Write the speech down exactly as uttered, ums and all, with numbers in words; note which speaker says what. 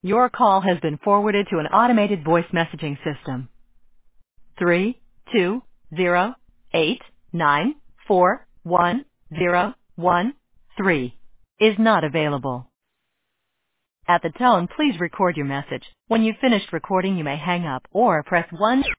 Speaker 1: Your call has been forwarded to an automated voice messaging system. Three two zero eight nine four one zero one three is not available. At the tone, please record your message. When you've finished recording, you may hang up or press one.